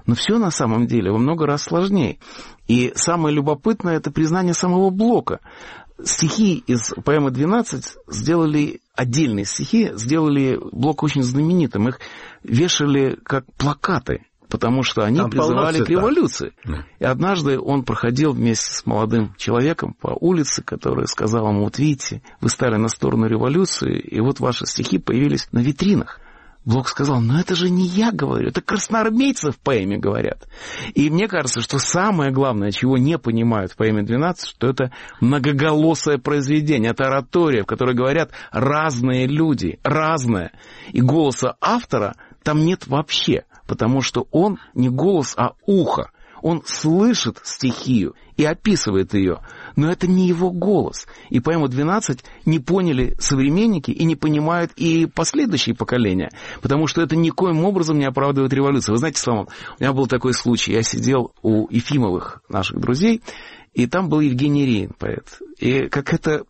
Но все на самом деле во много раз сложнее. И самое любопытное — это признание самого Блока. Стихи из поэмы «двенадцать» сделали, отдельные стихи, сделали Блока очень знаменитым. Их вешали как плакаты, потому что они Там призывали к революции. Да. И однажды он проходил вместе с молодым человеком по улице, который сказал ему: вот видите, вы стали на сторону революции, и вот ваши стихи появились на витринах. Блок сказал: ну это же не я говорю, это красноармейцы в поэме говорят. И мне кажется, что самое главное, чего не понимают в поэме «двенадцать», что это многоголосое произведение, это оратория, в которой говорят разные люди, разное. И голоса автора там нет вообще, потому что он не голос, а ухо. Он слышит стихию и описывает ее, но это не его голос. И поэму «двенадцать» не поняли современники и не понимают и последующие поколения, потому что это никоим образом не оправдывает революцию. Вы знаете, Соломон, у меня был такой случай. Я сидел у Ефимовых, наших друзей, и там был Евгений Рейн, поэт. И как это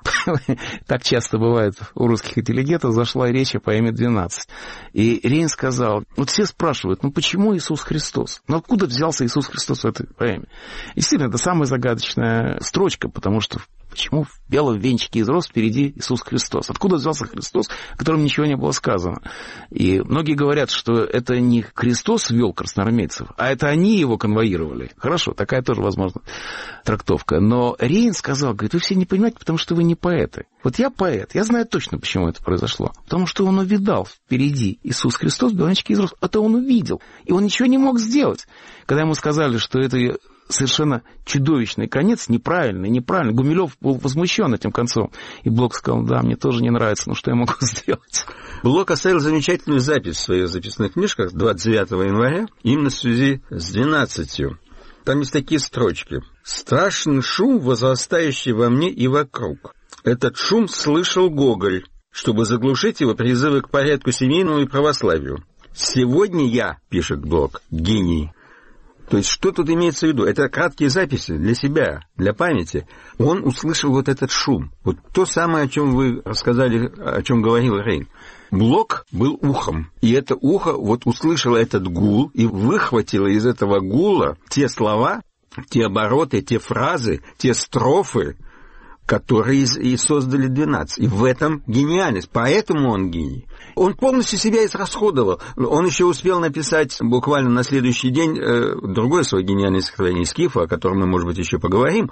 так часто бывает у русских интеллигентов, зашла речь о поэме «двенадцать». И Рейн сказал: вот все спрашивают, ну почему Иисус Христос? Ну откуда взялся Иисус Христос в этой поэме? И действительно, это самая загадочная строчка, потому что почему в белом венчике из роз впереди Иисус Христос? Откуда взялся Христос, о котором ничего не было сказано? И многие говорят, что это не Христос вел красноармейцев, а это они его конвоировали. Хорошо, такая тоже, возможно, трактовка. Но Рейн сказал, говорит, вы все не понимаете, потому что вы не поэты. Вот я поэт, я знаю точно, почему это произошло. Потому что он увидал впереди Иисус Христос в белом венчике из роз. Это он увидел. И он ничего не мог сделать. Когда ему сказали, что это совершенно чудовищный конец, неправильный, неправильный. Гумилев был возмущен этим концом. И Блок сказал: да, мне тоже не нравится, но что я могу сделать? Блок оставил замечательную запись в своих записных книжках двадцать девятого января, именно в связи с двенадцатью. Там есть такие строчки. «Страшный шум, возрастающий во мне и вокруг. Этот шум слышал Гоголь, чтобы заглушить его призывы к порядку семейному и православию. Сегодня я, пишет Блок, гений». То есть, что тут имеется в виду? Это краткие записи для себя, для памяти. Он услышал вот этот шум. Вот то самое, о чем вы рассказали, о чем говорил Рейн. Блок был ухом. И это ухо вот услышало этот гул и выхватило из этого гула те слова, те обороты, те фразы, те строфы, которые и создали двенадцать. И в этом гениальность. Поэтому он гений. Он полностью себя израсходовал. Он еще успел написать буквально на следующий день э, другое свое гениальное стихотворение Скифа, о котором мы, может быть, еще поговорим.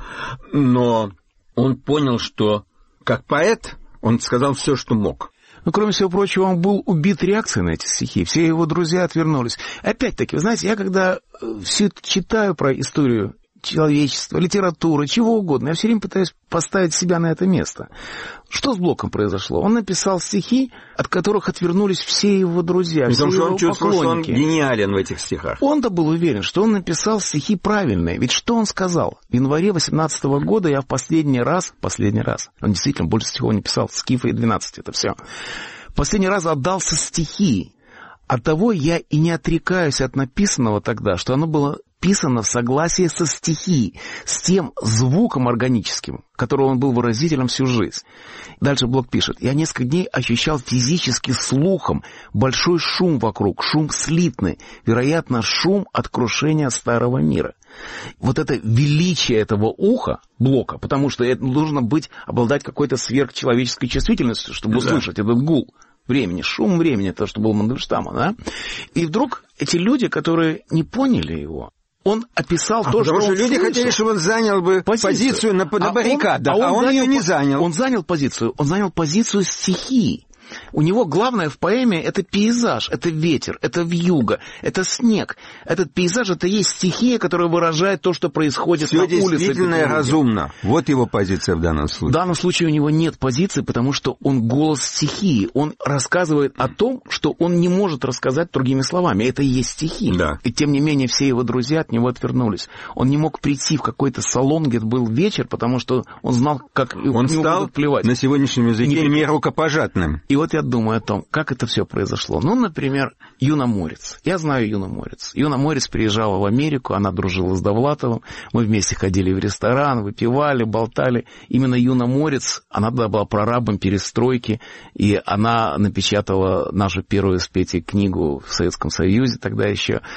Но он понял, что как поэт он сказал все, что мог. Ну, кроме всего прочего, он был убит реакцией на эти стихи. Все его друзья отвернулись. Опять-таки, вы знаете, я когда все это читаю про историю человечества, литературы, чего угодно, я все время пытаюсь поставить себя на это место. Что с Блоком произошло? Он написал стихи, от которых отвернулись все его друзья, все Потому его что он чувствовал, поклонники. Что он гениален в этих стихах. Он-то был уверен, что он написал стихи правильные. Ведь что он сказал? В январе восемнадцатого года я в последний раз, последний раз, он действительно больше стихов не писал, Скифа и двенадцать, это все. В последний раз отдался стихи. Оттого я и не отрекаюсь от написанного тогда, что оно было писано в согласии со стихией, с тем звуком органическим, которого он был выразителем всю жизнь. Дальше Блок пишет: «Я несколько дней ощущал физически слухом большой шум вокруг, шум слитный, вероятно, шум от крушения старого мира». Вот это величие этого уха Блока, потому что это нужно быть, обладать какой-то сверхчеловеческой чувствительностью, чтобы услышать да. этот гул времени, шум времени, то, что был Мандельштама, да? И вдруг эти люди, которые не поняли его, он описал а то, что он Потому что люди слышал. хотели, чтобы он занял бы позицию, позицию на, на а баррикадах, он, а он, а он занял, ее не занял. Он занял позицию, он занял позицию стихии. У него главное в поэме — это пейзаж, это ветер, это вьюга, это снег. Этот пейзаж — это есть стихия, которая выражает то, что происходит Все на улице. Все действительно и разумно. Вот его позиция в данном случае. В данном случае у него нет позиции, потому что он голос стихии. Он рассказывает о том, что он не может рассказать другими словами. Это и есть стихия. Да. И тем не менее все его друзья от него отвернулись. Он не мог прийти в какой-то салон, где был вечер, потому что он знал, как он стал плевать. На сегодняшнем языке не рукопожатным. И вот я думаю о том, как это все произошло. Ну, например, Юна Морец. Я знаю Юну Морец. Юна Морец приезжала в Америку, она дружила с Довлатовым. Мы вместе ходили в ресторан, выпивали, болтали. Именно Юна Морец, она тогда была прорабом перестройки, и она напечатала нашу первую с Петей книгу в Советском Союзе тогда еще.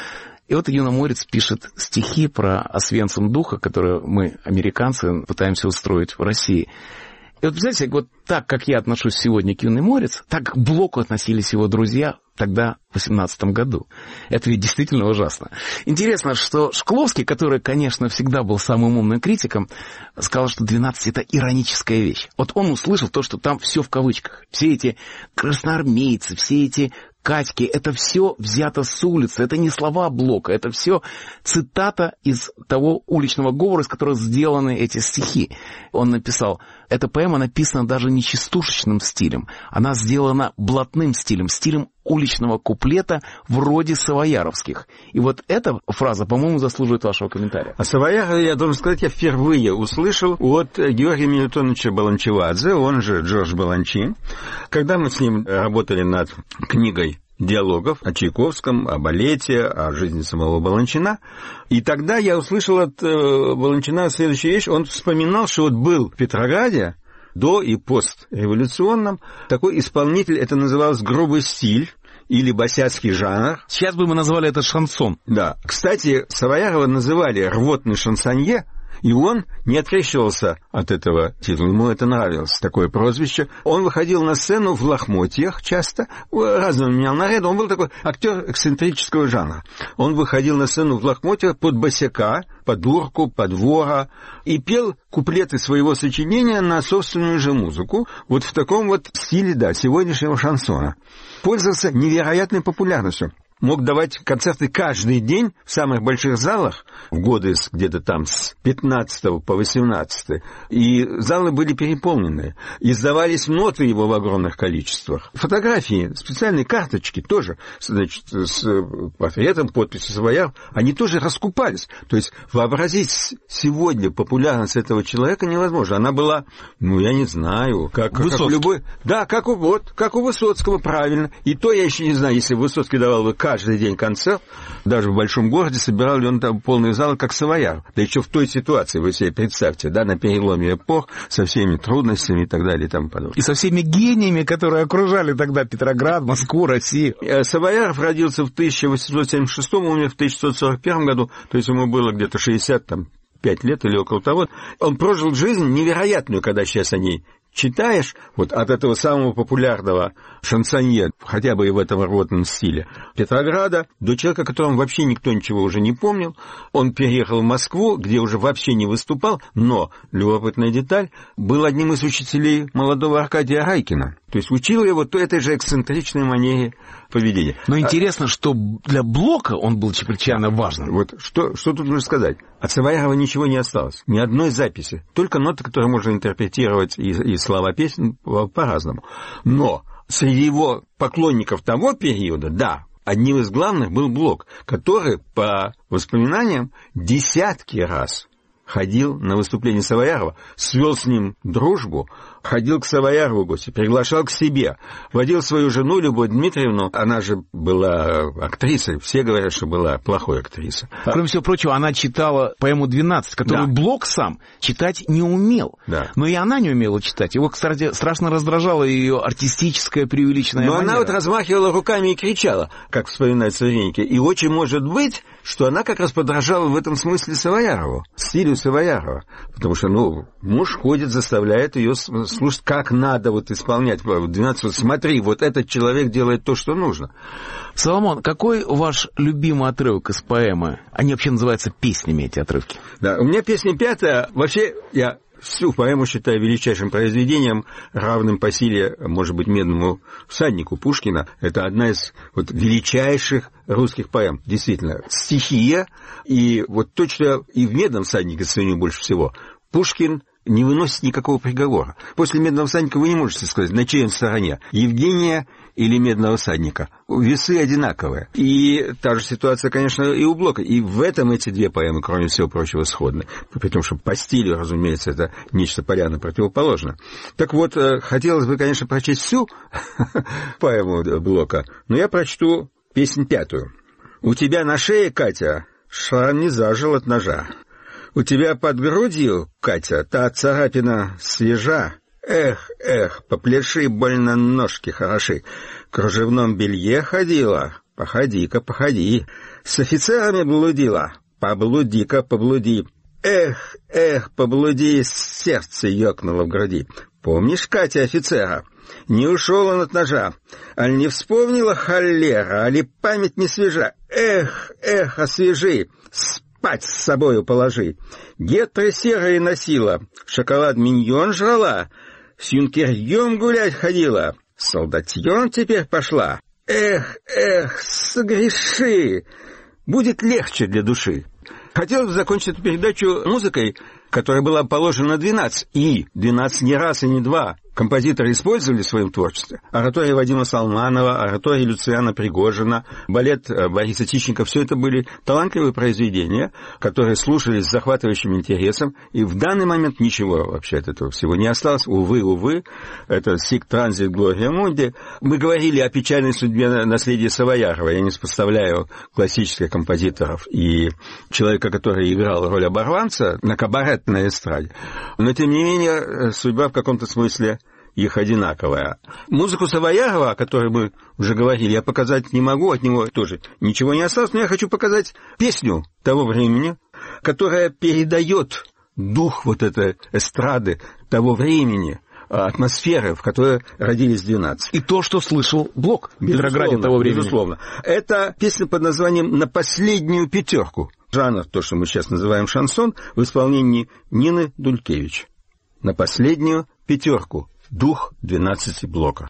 И вот юноморец пишет стихи про Освенцим духа, которые мы, американцы, пытаемся устроить в России. И вот, представляете, вот так, как я отношусь сегодня к «Юный морец», так к Блоку относились его друзья тогда, в восемнадцатом году. Это ведь действительно ужасно. Интересно, что Шкловский, который, конечно, всегда был самым умным критиком, сказал, что «двенадцать» — это ироническая вещь. Вот он услышал то, что там все в кавычках. Все эти красноармейцы, все эти Катьки, это все взято с улицы, это не слова Блока, это все цитата из того уличного говора, из которого сделаны эти стихи. Он написал, эта поэма написана даже не частушечным стилем, она сделана блатным стилем, стилем уличного куплета вроде савояровских. И вот эта фраза, по-моему, заслуживает вашего комментария. А Савоярова, я должен сказать, я впервые услышал от Георгия Мелитоновича Баланчевадзе, он же Джордж Баланчи. Когда мы с ним работали над книгой диалогов о Чайковском, о балете, о жизни самого Баланчина. И тогда я услышал от э, Баланчина следующую вещь. Он вспоминал, что вот был в Петрограде до и постреволюционном такой исполнитель, это называлось грубый стиль или босяцкий жанр. Сейчас бы мы назвали это шансон. Да. Кстати, Савоярова называли рвотный шансонье, и он не открещивался от этого титула. Ему это нравилось, такое прозвище. Он выходил на сцену в лохмотьях часто, разного менял наряд. Он был такой актер эксцентрического жанра. Он выходил на сцену в лохмотьях под босяка, под дурку, под вора, и пел куплеты своего сочинения на собственную же музыку, вот в таком вот стиле, да, сегодняшнего шансона. Пользовался невероятной популярностью. Мог давать концерты каждый день в самых больших залах, в годы где-то там с пятнадцатого по восемнадцатый, и залы были переполнены. Издавались ноты его в огромных количествах. Фотографии, специальные карточки тоже, значит, с портретом, подписью Савоярова, они тоже раскупались. То есть вообразить сегодня популярность этого человека невозможно. Она была, ну, я не знаю, как, как у любой... Да, как у, вот, как у Высоцкого, правильно. И то я еще не знаю, если Высоцкий давал бы каждый день концерт, даже в большом городе, собирал ли он там полные залы, как Савояров. Да еще в той ситуации, вы себе представьте, да, на переломе эпох, со всеми трудностями и так далее и тому подобное. И со всеми гениями, которые окружали тогда Петроград, Москву, Россию. Савояров родился в тысяча восемьсот семьдесят шестом, умер в тысяча девятьсот сорок первом году, то есть ему было где-то шестьдесят пять лет или около того. Он прожил жизнь невероятную, когда сейчас о ней читаешь, вот от этого самого популярного шансонье, хотя бы и в этом рвотном стиле, Петрограда, до человека, о котором вообще никто ничего уже не помнил. Он переехал в Москву, где уже вообще не выступал, но, любопытная деталь, был одним из учителей молодого Аркадия Райкина. То есть учил его то этой же эксцентричной манере поведения. Но интересно, а... что для Блока он был чрезвычайно важным. Вот что, что тут нужно сказать? От Савоярова ничего не осталось. Ни одной записи. Только ноты, которые можно интерпретировать и, и слова песен по-разному. Но среди его поклонников того периода, да, одним из главных был Блок, который, по воспоминаниям, десятки раз ходил на выступление Савоярова, свел с ним дружбу, ходил к Савоярову в гости, приглашал к себе, водил свою жену Любовь Дмитриевну, она же была актрисой, все говорят, что была плохой актрисой. Кроме всего прочего, она читала поэму «двенадцать», которую да. Блок сам читать не умел. Да. Но и она не умела читать. Его, кстати, страшно раздражала ее артистическая преувеличенная манера. Но она вот размахивала руками и кричала, как вспоминают современники. И очень может быть, что она как раз подражала в этом смысле Савоярову, стилю Савоярова. Потому что, ну, муж ходит, заставляет ее слушать, как надо вот исполнять двенадцать. Вот смотри, вот этот человек делает то, что нужно. Соломон, какой ваш любимый отрывок из поэмы? Они вообще называются песнями, эти отрывки. Да, у меня песня пятая. Вообще, я всю поэму считаю величайшим произведением, равным по силе, может быть, «Медному всаднику» Пушкина. Это одна из вот величайших русских поэм. Действительно, стихия. И вот то, что я и в «Медном всаднике» ценю больше всего, Пушкин не выносит никакого приговора. После «Медного всадника» вы не можете сказать, на чьей он стороне. Евгения или «Медного всадника». Весы одинаковые. И та же ситуация, конечно, и у Блока. И в этом эти две поэмы, кроме всего прочего, сходны. При том, что по стилю, разумеется, это нечто порядочно противоположное. Так вот, хотелось бы, конечно, прочесть всю поэму Блока, но я прочту песнь пятую. «У тебя на шее, Катя, шрам не зажил от ножа. У тебя под грудью, Катя, та царапина свежа. Эх, эх, попляши, больно ножки хороши. В кружевном белье ходила, походи-ка, походи. С офицерами блудила, поблуди-ка, поблуди. Эх, эх, поблуди, сердце ёкнуло в груди. Помнишь, Катя, офицера? Не ушел он от ножа. Аль не вспомнила холера, али память не свежа. Эх, эх, освежи, спать с собою положи. Гетры серые носила, шоколад миньон жрала, с юнкерьем гулять ходила, солдатьем теперь пошла. Эх, эх, согреши, будет легче для души. Хотел бы закончить эту передачу музыкой, которая была положена двенадцать, и двенадцать не раз и не два композиторы использовали в своем творчестве. Оратория Вадима Салманова, оратория Люциана Пригожина, балет Бориса Тищенко — все это были талантливые произведения, которые слушались с захватывающим интересом, и в данный момент ничего вообще от этого всего не осталось. Увы, увы, это «Сик транзит Глория Мунди». Мы говорили о печальной судьбе наследия Савоярова. Я не сопоставляю классических композиторов и человека, который играл роль оборванца на кабаретной эстраде. Но, тем не менее, судьба в каком-то смысле их одинаковая. Музыку Савоярова, о которой мы уже говорили, я показать не могу, от него тоже ничего не осталось, но я хочу показать песню того времени, которая передает дух вот этой эстрады того времени, атмосферы, в которой родились двенадцать. И то, что слышал Блок в Петрограде того времени. Безусловно. Это песня под названием «На последнюю пятерку». Жанр, то, что мы сейчас называем шансон, в исполнении Нины Дулькевич. «На последнюю пятерку». Дух двенадцати Блока.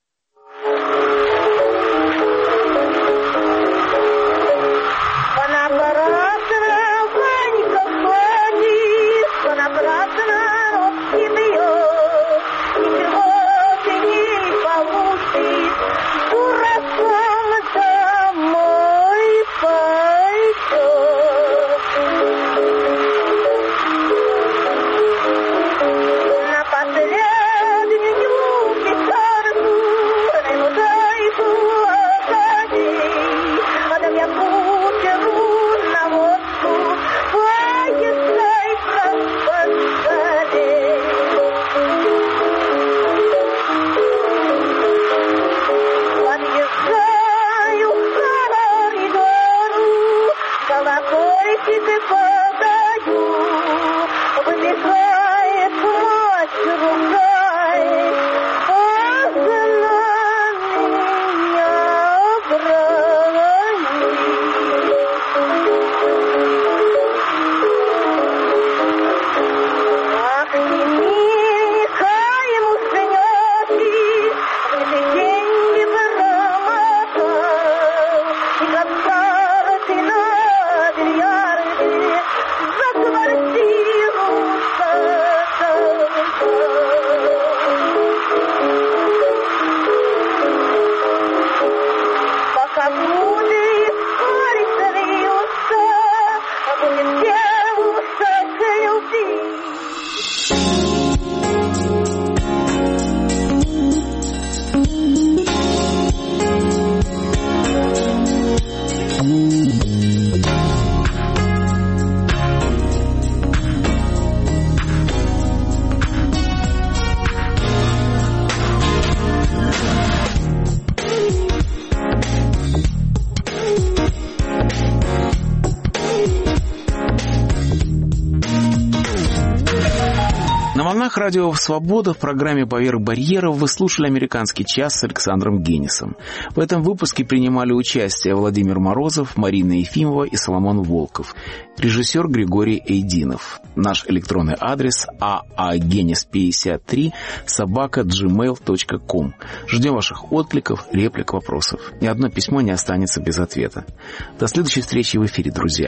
Радио «Свобода» в программе «Поверх барьеров» вы слушали «Американский час» с Александром Генисом. В этом выпуске принимали участие Владимир Морозов, Марина Ефимова и Соломон Волков. Режиссер Григорий Эйдинов. Наш электронный адрес а а генис пятьдесят три собака джи мейл точка ком. Ждем ваших откликов, реплик, вопросов. Ни одно письмо не останется без ответа. До следующей встречи в эфире, друзья.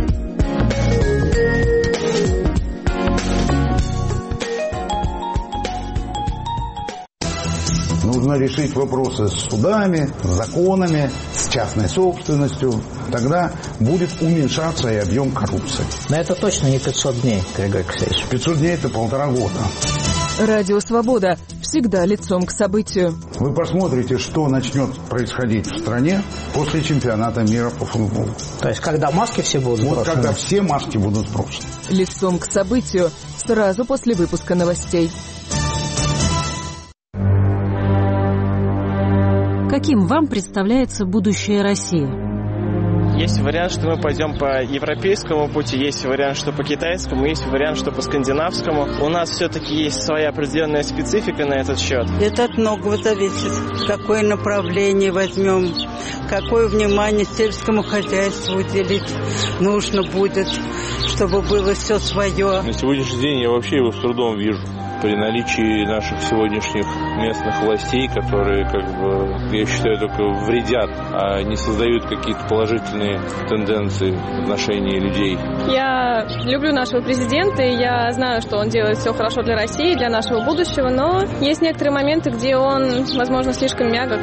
Нужно решить вопросы с судами, с законами, с частной собственностью. Тогда будет уменьшаться и объем коррупции. Но это точно не пятьсот дней, Григорий Алексеевич. пятьсот дней – это полтора года. Радио «Свобода» всегда лицом к событию. Вы посмотрите, что начнет происходить в стране после чемпионата мира по футболу. То есть, когда маски все будут сброшены? Вот когда все маски будут сброшены. Лицом к событию сразу после выпуска новостей. Каким вам представляется будущее России? Есть вариант, что мы пойдем по европейскому пути, есть вариант, что по китайскому, есть вариант, что по скандинавскому. У нас все-таки есть своя определенная специфика на этот счет. Это от многого зависит. Какое направление возьмем, какое внимание сельскому хозяйству уделить нужно будет, чтобы было все свое. На сегодняшний день я вообще его с трудом вижу. При наличии наших сегодняшних местных властей, которые, как бы, я считаю, только вредят, а не создают какие-то положительные тенденции в отношении людей. Я люблю нашего президента, и я знаю, что он делает все хорошо для России, для нашего будущего, но есть некоторые моменты, где он, возможно, слишком мягок.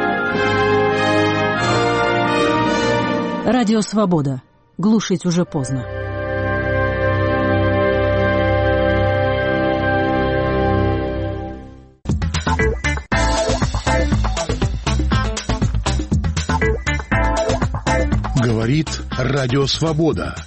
Радио «Свобода». Глушить уже поздно. Говорит Радио Свобода.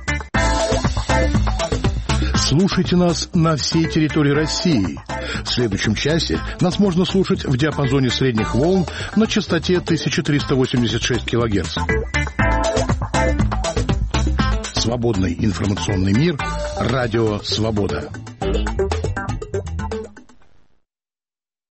Слушайте нас на всей территории России. В следующем часе нас можно слушать в диапазоне средних волн на частоте тысяча триста восемьдесят шесть килогерц. Свободный информационный мир. Радио Свобода.